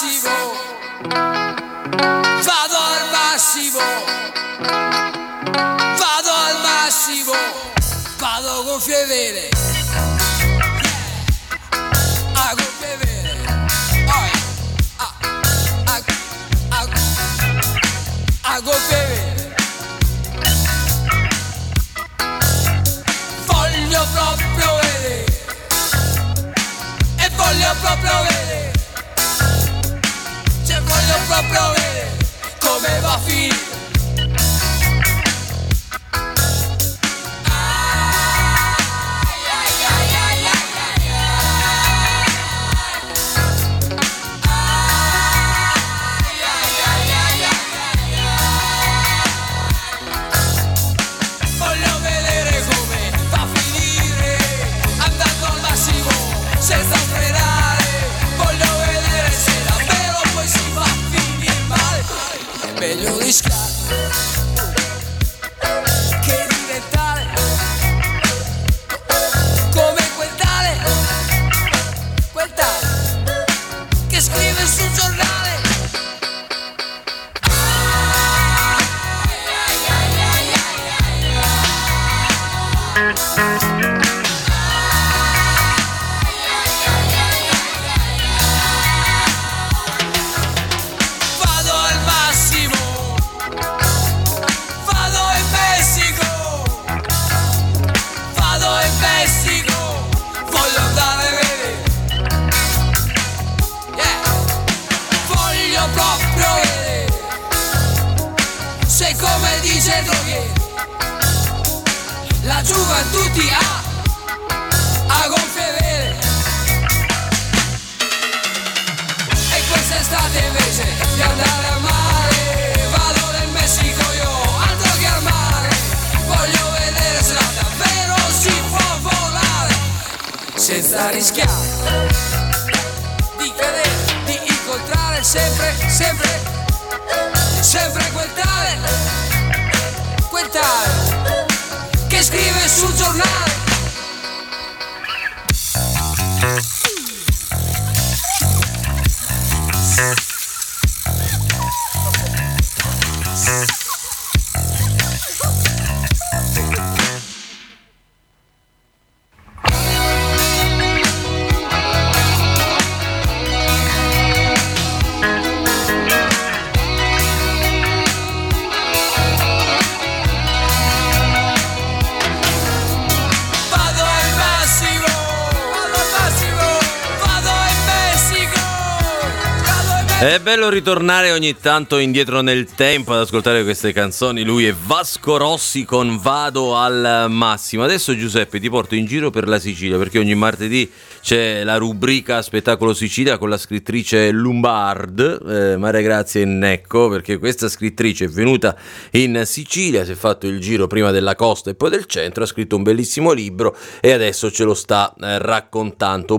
Vado con fievere, a gonfie vere, a gonfie vere. Voglio proprio vedere, e voglio proprio vedere, cioè voglio proprio vedere come va a finire. Senza frenare, voglio vedere se davvero poi si va a finire male. È meglio rischiare che diventare come quel tale che scrive sul giornale. Come dice Droghe, la gioventù ti ha gonfie vere. E quest'estate invece di andare a mare, vado nel Messico io, altro che al mare. Voglio vedere se davvero si può volare senza rischiare di cadere, di incontrare sempre quel tale che scrive sul giornale. È bello ritornare ogni tanto indietro nel tempo ad ascoltare queste canzoni. Lui è Vasco Rossi con Vado al massimo. Adesso Giuseppe ti porto in giro per la Sicilia, perché ogni martedì c'è la rubrica Spettacolo Sicilia con la scrittrice Lombard, Maria Grazia Innecco, perché questa scrittrice è venuta in Sicilia, si è fatto il giro prima della costa e poi del centro, ha scritto un bellissimo libro e adesso ce lo sta raccontando.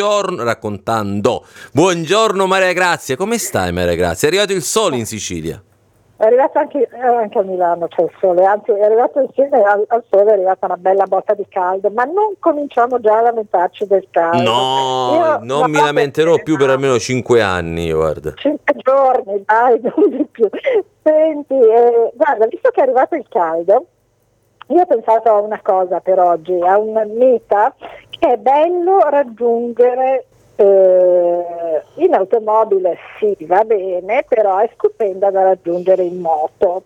Buongiorno Maria Grazia, come stai Maria Grazia? È arrivato il sole in Sicilia? È arrivato anche a Milano, c'è il sole, anzi è arrivato insieme al sole, è arrivata una bella botta di caldo, ma non cominciamo già a lamentarci del caldo. No, non mi lamenterò più per almeno 5 anni, guarda. 5 giorni, dai, non di più. Senti, guarda, visto che è arrivato il caldo, io ho pensato a una cosa per oggi, a una meta che è bello raggiungere in automobile, sì, va bene, però è stupenda da raggiungere in moto.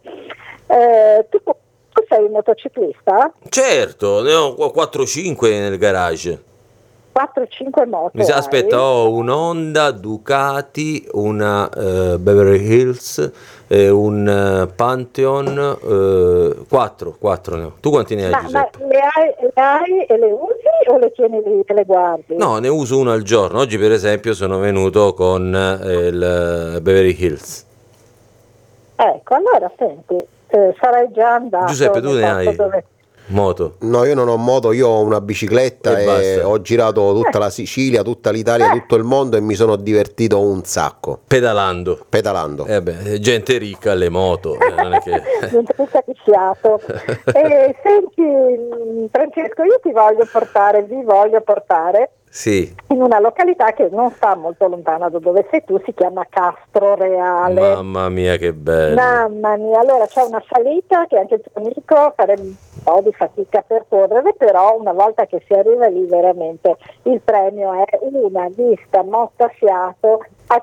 Tu sei un motociclista? Certo, ne ho 4-5 nel garage. 4-5 moto. Aspetta, ho un Honda, Ducati, una Beverly Hills, un Pantheon, 4 ne ho. Tu quanti ne hai, Giuseppe? Ma le hai e le usi o le tieni lì e le guardi? No, ne uso uno al giorno. Oggi per esempio sono venuto con il Beverly Hills. Ecco, allora senti, sarai già andato. Giuseppe, tu ne hai? Moto? No, io non ho moto, io ho una bicicletta e ho girato tutta la Sicilia, tutta l'Italia, tutto il mondo e mi sono divertito un sacco. Pedalando. Gente ricca alle moto. Non è che... Gente ricca di fiato. Senti, Francesco, io vi voglio portare Sì. In una località che non sta molto lontana da dove sei tu, si chiama Castroreale. Mamma mia, che bello. Mamma mia, allora c'è una salita che anche il tuo amico farebbe un po' di fatica a percorrere, però una volta che si arriva lì veramente il premio è una vista mozzafiato a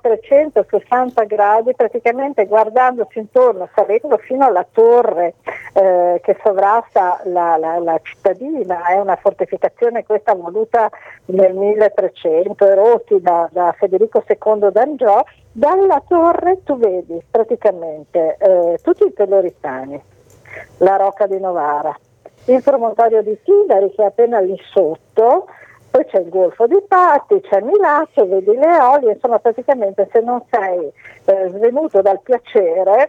360 gradi, praticamente guardandosi intorno, salendo fino alla torre che sovrasta la cittadina. È una fortificazione questa voluta nel 1300, erotti da Federico II d'Angiò. Dalla torre tu vedi praticamente tutti i Peloritani, la Rocca di Novara, il promontorio di Tidari che è appena lì sotto, poi c'è il Golfo di Patti, c'è Milazzo, vedi le Eolie, insomma praticamente se non sei svenuto dal piacere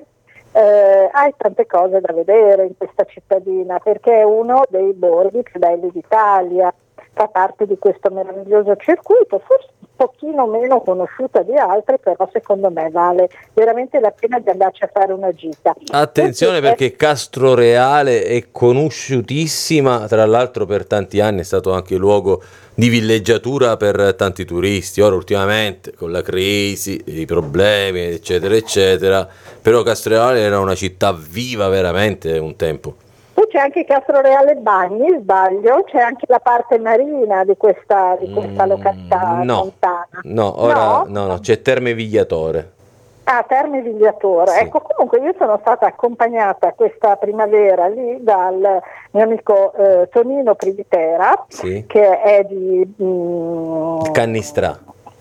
hai tante cose da vedere in questa cittadina, perché è uno dei borghi più belli d'Italia, fa parte di questo meraviglioso circuito, forse un pochino meno conosciuta di altri, però secondo me vale veramente la pena di andarci a fare una gita. Attenzione perché Castroreale è conosciutissima, tra l'altro per tanti anni è stato anche luogo di villeggiatura per tanti turisti. Ora ultimamente con la crisi, i problemi eccetera eccetera, però Castroreale era una città viva veramente un tempo. Poi c'è anche Castroreale Bagni, sbaglio, c'è anche la parte marina di questa località montana. No, c'è Terme Vigliatore. Ah, Terme Vigliatore. Sì. Ecco, comunque io sono stata accompagnata questa primavera lì dal mio amico Tonino Privitera, Sì. che è di Cannistrà.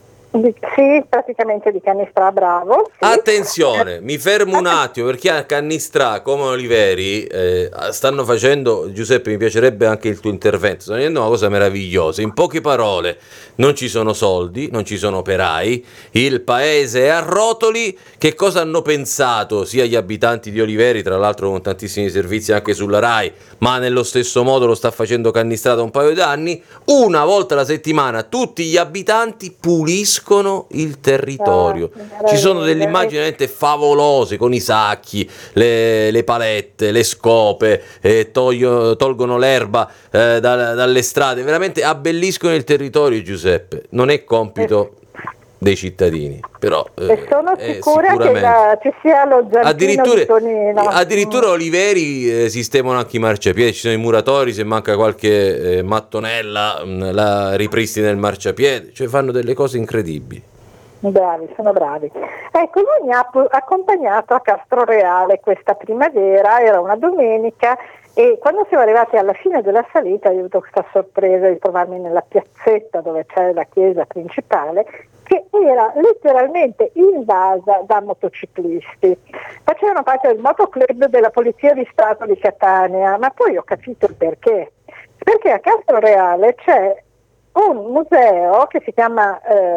Sì, praticamente di Cannistrà, bravo. Sì. Attenzione, mi fermo un attimo perché a Cannistrà come Oliveri stanno facendo, Giuseppe, mi piacerebbe anche il tuo intervento, stanno facendo una cosa meravigliosa. In poche parole, non ci sono soldi, non ci sono operai, il paese è a rotoli. Che cosa hanno pensato sia gli abitanti di Oliveri, tra l'altro con tantissimi servizi anche sulla Rai, ma nello stesso modo lo sta facendo Cannistrà da un paio d'anni? Una volta alla settimana tutti gli abitanti puliscono il territorio. Ci sono delle immagini veramente favolose con i sacchi, le palette, le scope, tolgono l'erba dalle strade, veramente abbelliscono il territorio, Giuseppe. Non è compito dei cittadini, però e sono sicura che ci sia lo zampino di Tonino. Addirittura Oliveri sistemano anche i marciapiedi, ci sono i muratori, se manca qualche mattonella la ripristina il marciapiede, cioè fanno delle cose incredibili. Bravi, sono bravi. Ecco, lui mi ha accompagnato a Castroreale questa primavera, era una domenica, e quando siamo arrivati alla fine della salita io ho avuto questa sorpresa di trovarmi nella piazzetta dove c'è la chiesa principale, che era letteralmente invasa da motociclisti. Facevano parte del motoclub della Polizia di Stato di Catania, ma poi ho capito il perché. Perché a Castroreale c'è un museo che si chiama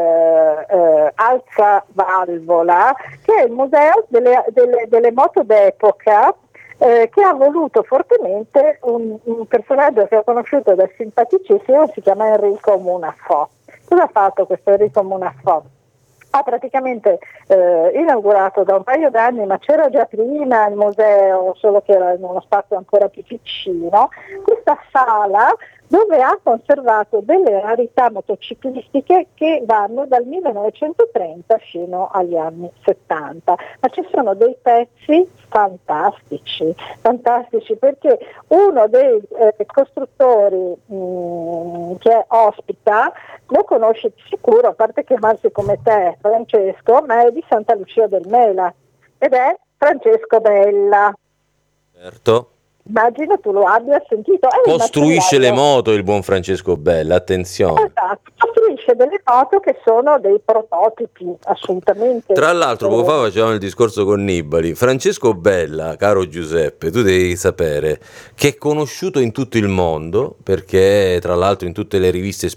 Alza Valvola, che è il museo delle moto d'epoca, che ha voluto fortemente un personaggio che ho conosciuto ed è simpaticissimo, si chiama Enrico Munafò. Cosa ha fatto questo Enrico Munafò? Ha praticamente inaugurato da un paio d'anni, ma c'era già prima il museo, solo che era in uno spazio ancora più piccino, questa sala dove ha conservato delle rarità motociclistiche che vanno dal 1930 fino agli anni 70, ma ci sono dei pezzi fantastici perché uno dei costruttori che ospita lo conosci di sicuro, a parte chiamarsi come te Francesco, ma è di Santa Lucia del Mela ed è Francesco Bella. Certo. Immagino tu lo abbia sentito. Costruisce le moto il buon Francesco Bella, attenzione. Esatto, costruisce delle moto che sono dei prototipi assolutamente. Tra l'altro poco fa facevamo il discorso con Nibali. Francesco Bella, caro Giuseppe, tu devi sapere che è conosciuto in tutto il mondo, perché tra l'altro in tutte le riviste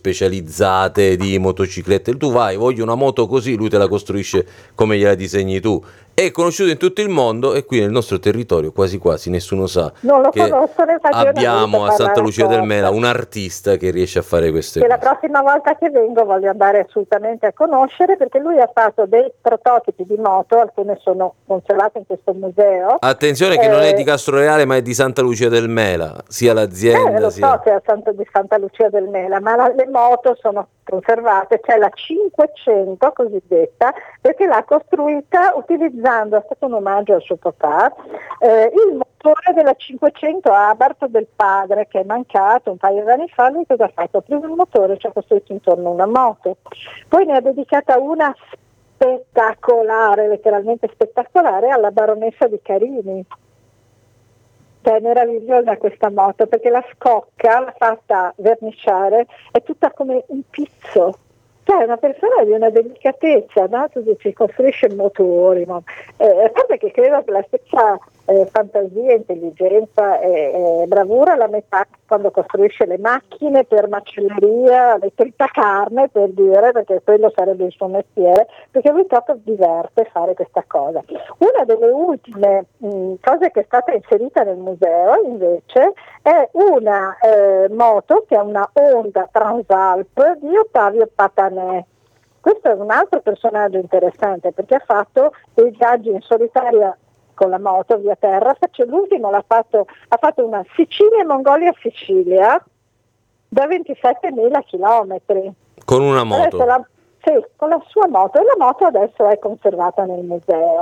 specializzate di motociclette tu vai, voglio una moto così, lui te la costruisce come gliela disegni tu. è conosciuto in tutto il mondo e qui nel nostro territorio quasi quasi nessuno sa Non lo che conosco, abbiamo a Santa Lucia del Mela un artista che riesce a fare queste che cose. la prossima volta che vengo voglio andare assolutamente a conoscere, perché lui ha fatto dei prototipi di moto, alcune sono conservate in questo museo. Attenzione che non è di Castroreale ma è di Santa Lucia del Mela, sia l'azienda Lo sia... so che è di Santa Lucia del Mela, ma le moto sono conservate, c'è la 500 cosiddetta, perché l'ha costruita utilizzando, è stato un omaggio al suo papà, il motore della 500 Abarth del padre, che è mancato un paio di anni fa. Lui cosa ha fatto? Ha preso il motore e ci ha costruito intorno una moto, poi ne ha dedicata una spettacolare, letteralmente spettacolare, alla baronessa di Carini. È meravigliosa questa moto, perché la scocca, l'ha fatta verniciare, è tutta come un pizzo. Cioè, una persona di una delicatezza, no? Tu dici, costruisce motori, no? A parte che credo che la stessa fantasia, intelligenza e bravura la metà quando costruisce le macchine per macelleria, le tritacarne, per dire, perché quello sarebbe il suo mestiere, perché lui proprio diverte fare questa cosa. Una delle ultime cose che è stata inserita nel museo invece è una moto che è una Honda Transalp di Ottavio Patanè. Questo è un altro personaggio interessante, perché ha fatto dei viaggi in solitaria con la moto via terra. L'ultimo ha fatto una Sicilia-Mongolia-Sicilia da 27.000 chilometri. Con una moto? Sì, con la sua moto, e la moto adesso è conservata nel museo.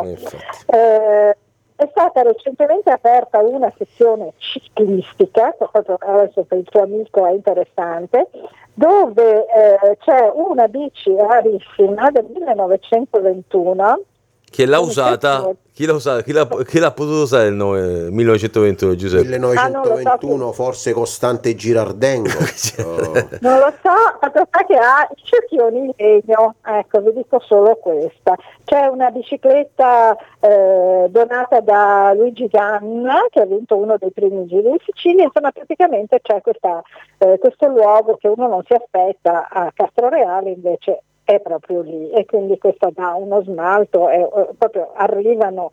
È stata recentemente aperta una sezione ciclistica, adesso per il tuo amico è interessante, dove c'è una bici rarissima del 1921. Chi l'ha usata? Chi l'ha potuto usare nel 1921, Giuseppe? 1921 forse Costante Girardengo. Non lo so, fatto sta che ha i cerchioni in legno, ecco, vi dico solo questa. C'è una bicicletta donata da Luigi Ganna, che ha vinto uno dei primi Giri in Sicilia. Insomma, praticamente c'è questo luogo che uno non si aspetta a Castroreale, invece è proprio lì, e quindi questo dà uno smalto, proprio arrivano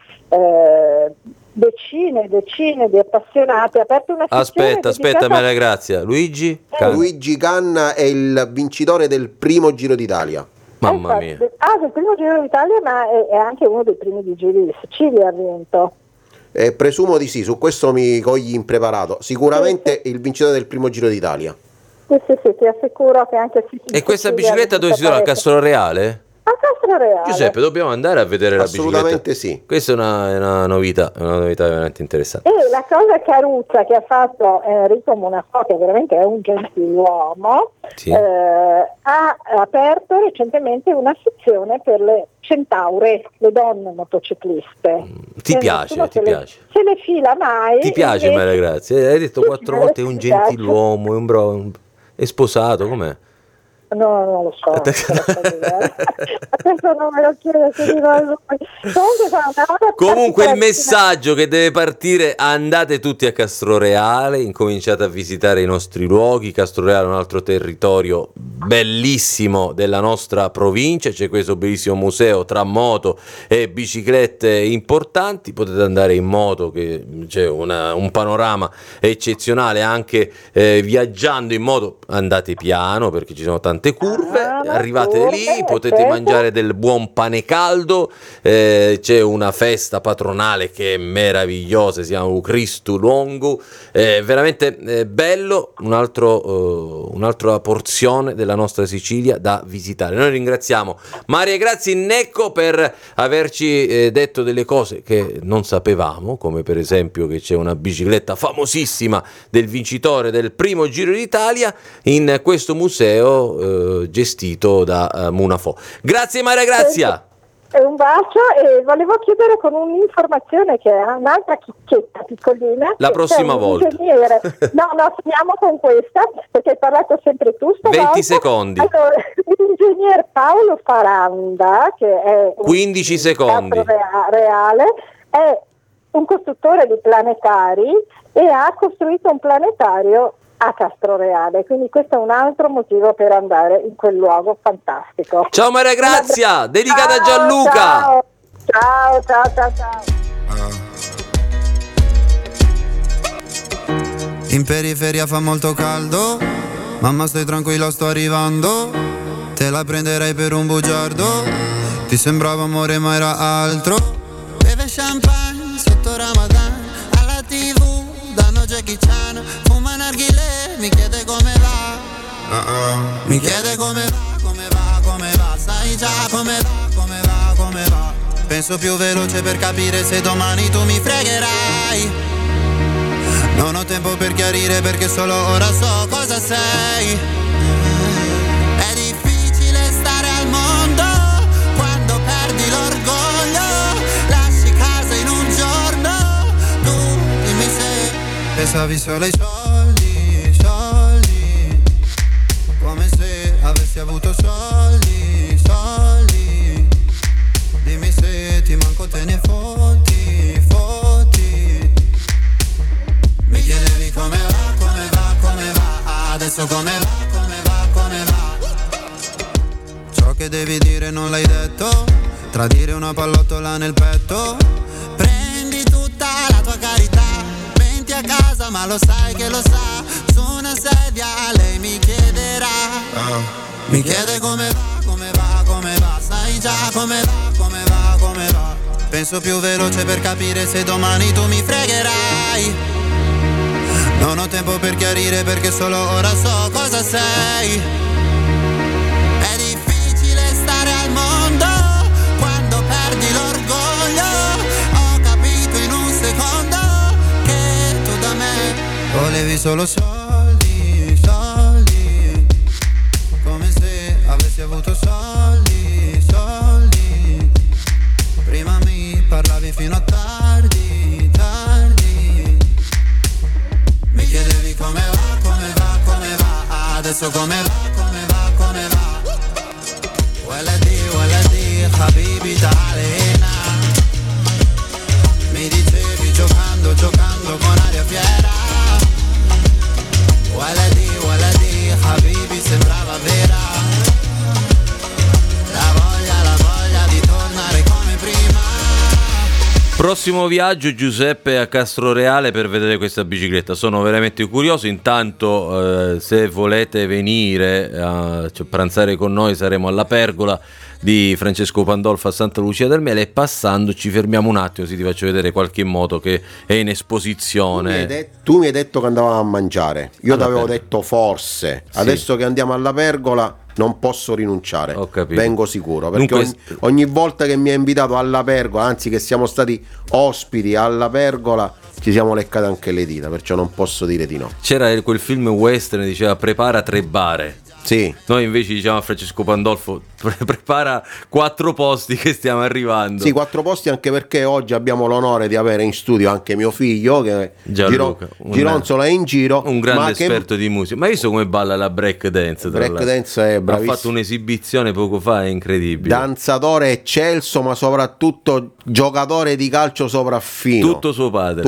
decine di appassionati. Aperto una aspetta Maria Grazia, Luigi Ganna è il vincitore del primo Giro d'Italia. Mamma mia. Del primo Giro d'Italia, ma è anche uno dei primi di Giri di Sicilia, ha vinto. Presumo di sì, su questo mi cogli impreparato. Sicuramente il vincitore del primo Giro d'Italia. Sì, ti assicuro che anche E questa bicicletta dove si trova? A Castroreale? A Castroreale. Giuseppe, dobbiamo andare a vedere la bicicletta. Assolutamente sì. Questa è una novità veramente interessante. E la cosa caruccia che ha fatto Enrico Munafò, che veramente è un gentiluomo, sì. Ha aperto recentemente una sezione per le centaure, le donne motocicliste. Ti piace? Se le fila mai. Ti piace, Maria Grazia? Hai detto 4 volte è un gentiluomo, è sposato, com'è? No, non lo so. Adesso non me lo chiedo, Comunque il messaggio che deve partire: andate tutti a Castroreale, incominciate a visitare i nostri luoghi. Castroreale è un altro territorio bellissimo della nostra provincia, c'è questo bellissimo museo tra moto e biciclette importanti. Potete andare in moto, che c'è un panorama eccezionale, anche viaggiando in moto andate piano perché ci sono tante curve, arrivate lì, potete mangiare del buon pane caldo, c'è una festa patronale che è meravigliosa, si chiama Cristo Longo, veramente bello, un'altra porzione della nostra Sicilia da visitare. Noi ringraziamo Maria Grazia Necco per averci detto delle cose che non sapevamo, come per esempio che c'è una bicicletta famosissima del vincitore del primo Giro d'Italia in questo museo gestito da Munafò. Grazie Maria Grazia. Un bacio, e volevo chiudere con un'informazione che è un'altra chicchetta piccolina. La prossima volta. No, finiamo con questa, perché hai parlato sempre tu. 20 secondi. Allora, l'ingegner Paolo Faranda, che è 15 secondi. Reale, è un costruttore di planetari e ha costruito un planetario a Castroreale, quindi questo è un altro motivo per andare in quel luogo fantastico. Ciao Maria Grazia, dedicata a Gianluca. Ciao. Ciao. In periferia fa molto caldo, mamma stai tranquilla sto arrivando, te la prenderei per un bugiardo, ti sembrava amore ma era altro. Beve champagne sotto Ramadan, alla TV danno Jackie Chan, fuma narghilè, mi chiede come va, mi chiede come va, sai già come va. Penso più veloce per capire se domani tu mi fregherai. Non ho tempo per chiarire perché solo ora so cosa sei. È difficile stare al mondo quando perdi l'orgoglio, lasci casa in un giorno, tu dimmi se pensavi solo ai soldi, come se avessi avuto soldi. Dimmi se ti manco te ne fotti. Mi chiedevi come va, adesso come va. Ciò che devi dire non l'hai detto, tradire una pallottola nel petto. Prendi tutta la tua carità, menti a casa ma lo sai che lo sa. Su una sedia lei mi chiederà, mi chiede come va, sai già come va. Penso più veloce per capire se domani tu mi fregherai. Non ho tempo per chiarire perché solo ora so cosa sei. È difficile stare al mondo quando perdi l'orgoglio. Ho capito in un secondo che tu da me volevi solo soldi, come se avessi avuto soldi. Prima mi parlavi fino a tardi. Mi chiedevi come va, adesso come va. Waladi, habibi ta'alena. Mi dicevi giocando con aria fiera. Waladi, habibi sembrava vera. La voglia di tornare come prima. Prossimo viaggio Giuseppe a Castroreale per vedere questa bicicletta, sono veramente curioso. Intanto se volete venire a pranzare con noi saremo alla Pergola di Francesco Pandolfo a Santa Lucia del Mele e passando ci fermiamo un attimo, ti faccio vedere qualche moto che è in esposizione. Tu mi hai detto che andavamo a mangiare, io ti avevo detto forse, sì. Adesso che andiamo alla Pergola non posso rinunciare, Ho capito. vengo sicuro, perché Dunque, ogni volta che mi ha invitato alla Pergola, anzi che siamo stati ospiti alla Pergola, ci siamo leccate anche le dita, perciò non posso dire di no. C'era quel film western, diceva prepara 3 bare. Sì. Noi invece diciamo a Francesco Pandolfo prepara 4 posti che stiamo arrivando. Sì, 4 posti, anche perché oggi abbiamo l'onore di avere in studio anche mio figlio che Gianluca, gironzola in giro, un grande esperto di musica. Ma io so come balla la break dance. Break dance è bravissimo. Ha fatto un'esibizione poco fa, è incredibile. Danzatore eccelso, ma soprattutto giocatore di calcio sopraffino. Tutto suo padre.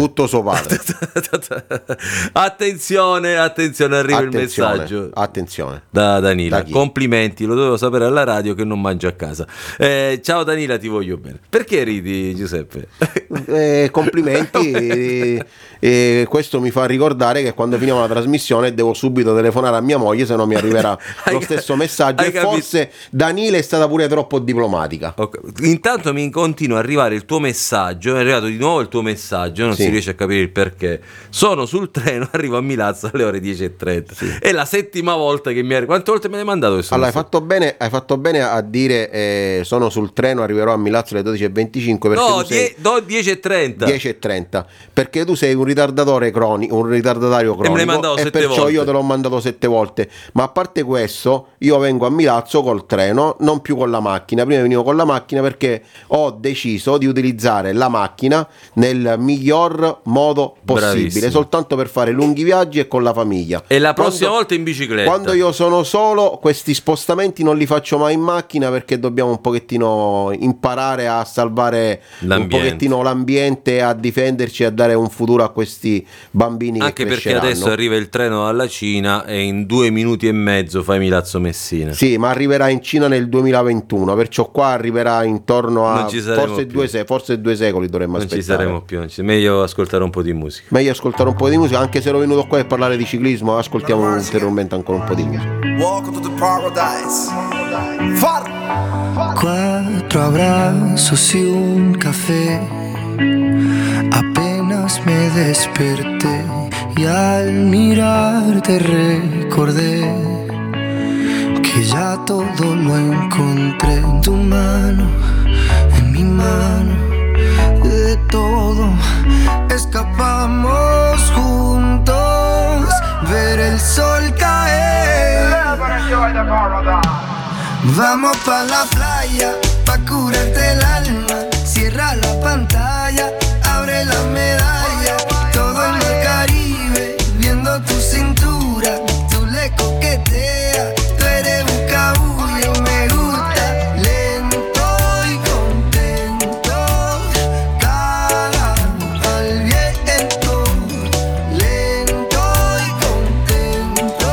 Attenzione, arriva il messaggio. Attenzione. Da Danila, complimenti, lo dovevo sapere alla radio che non mangio a casa. Ciao Danila, ti voglio bene. Perché ridi, Giuseppe? Complimenti. Questo mi fa ricordare che quando finiamo la trasmissione devo subito telefonare a mia moglie, se no mi arriverà lo stesso messaggio. E forse Danila è stata pure troppo diplomatica. Okay. Intanto mi continua a arrivare il tuo messaggio, è arrivato di nuovo il tuo messaggio, non si riesce a capire il perché. Sono sul treno, arrivo a Milazzo alle ore 10:30. Sì. È la settima volta che mi arriva. Quante volte me l'hai mandato questo? Allora, hai fatto bene a dire sono sul treno, arriverò a Milazzo alle 12:25. No, 10:30. 10:30. Perché tu sei un ritardatario cronico, e perciò volte. Io te l'ho mandato 7 volte. Ma a parte questo, io vengo a Milazzo col treno, non più con la macchina. Prima venivo con la macchina perché ho deciso di utilizzare la macchina nel miglior modo possibile. Bravissimo. Soltanto per fare lunghi viaggi e con la famiglia. E la prossima volta in bicicletta. Quando io sono solo, questi spostamenti non li faccio mai in macchina perché dobbiamo un pochettino imparare a salvare un pochettino l'ambiente, a difenderci e a dare un futuro a questi bambini anche che perché cresceranno. adesso arriva il treno dalla Cina e in 2 minuti e mezzo fai Milazzo Messina. Sì, ma arriverà in Cina nel 2021, perciò qua arriverà intorno a forse 2 secoli dovremmo aspettare. Non ci saremo più, meglio ascoltare un po' di musica. Meglio ascoltare un po' di musica, anche se ero venuto qua a parlare di ciclismo, ascoltiamo ulteriormente ancora un po' di musica. Welcome to the paradise. Far. 4 abrazos y un café. Apenas me desperté y al mirarte recordé que ya todo lo encontré en tu mano, en mi mano. De todo escapamos juntos, ver el sol caer. Vamos pa' la playa, pa' curarte el alma. Cierra la pantalla, abre la medalla. Todo el mar Caribe, viendo tu cintura. Tú le coqueteas, tú eres un cabullo, me gusta. Lento y contento, cara al viento. Lento y contento,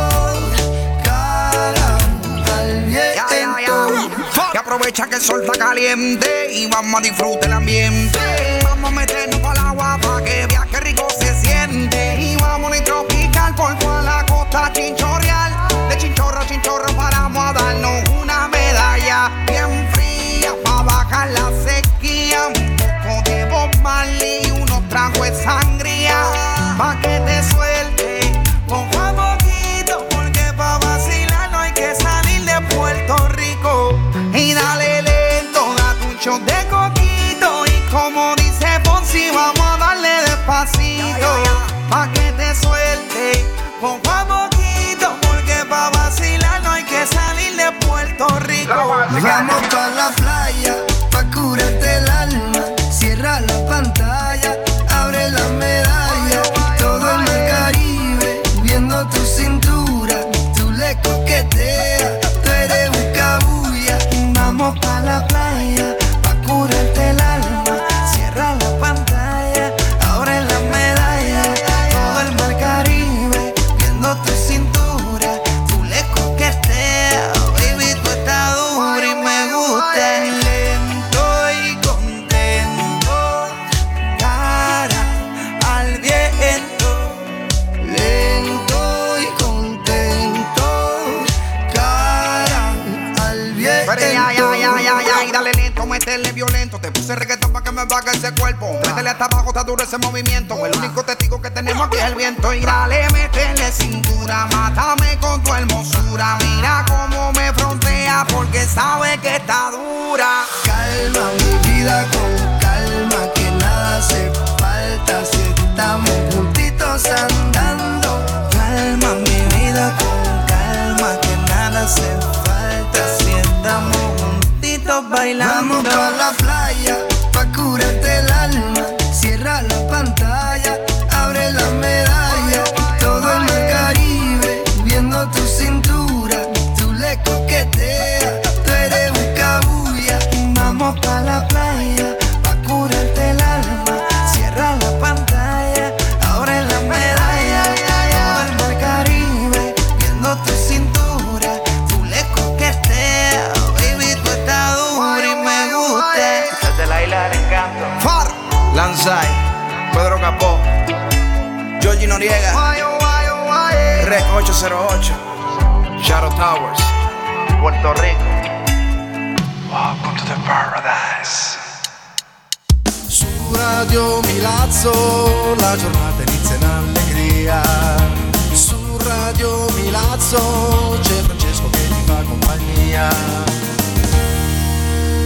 cara al viento. Y aprovecha que el sol está caliente y vamos a disfrutar el ambiente. Vamos a meternos para el agua para que viaje rico se siente. Y vamos a tropical por toda la costa chinchorreal. De chinchorro a chinchorro paramos a darnos una medalla bien fría para bajar la sequía. Un poco de Bob Marley y unos tragos de sangría pa' que te suelte poco a poquito, porque pa' vacilar no hay que salir de Puerto Rico. Y dale lento, date un shot de coquito. Y como dice Fonsi, vamos a darle despacito pa' que te suelte poco a poquito, porque pa' vacilar no hay que salir de Puerto Rico. Vamos pa' la playa, pa' curarte el alma. Cierra la pantalla, abre la medalla. Todo el mar Caribe, viendo tu cintura. Tú le coqueteas, tú eres un cabulla. Vamos pa' la playa, pa' curarte el alma. Cierra la pantalla, abre la medalla. Todo el mar Caribe, viendo tu cintura. Tú le coqueteas, baby, tú estás dura y me gusta. Lento y contento, cara al viento. Lento y contento, cara al viento. Pero ya, dale lento, métele violento. Te puse reggaetón pa' que me baje ese cuerpo. Métele hasta abajo, está duro ese movimiento. El único testigo que tenemos aquí es el viento. Y dale, métele cintura, mátame con tu hermosura. Mira cómo me frontea porque sabe que está dura. Calma mi vida con calma, que nada hace falta si estamos juntitos andando. Calma mi vida con calma, que nada hace falta si estamos juntitos bailando. Vamos pa' la playa, pa' curarte el alma. Cierra la pantalla, abre la medalla. Todo el mar Caribe, viendo tu cintura. Tú le coqueteas, tú eres un cabulla. Vamos pa' la playa, pa' curarte el alma. Cierra la pantalla, abre la medalla. Todo el mar Caribe, viendo tu cintura. Tú le coqueteas, baby, tú estás dura y me gusta. Desde la isla del encanto. Far, Lanzai, Pedro Capó, Georgie Noriega, Rec 808, Shadow Towers, Puerto Rico. Welcome to the paradise. Su Radio Milazzo la giornata inizia in allegria. Su Radio Milazzo c'è Francesco che ti fa compagnia.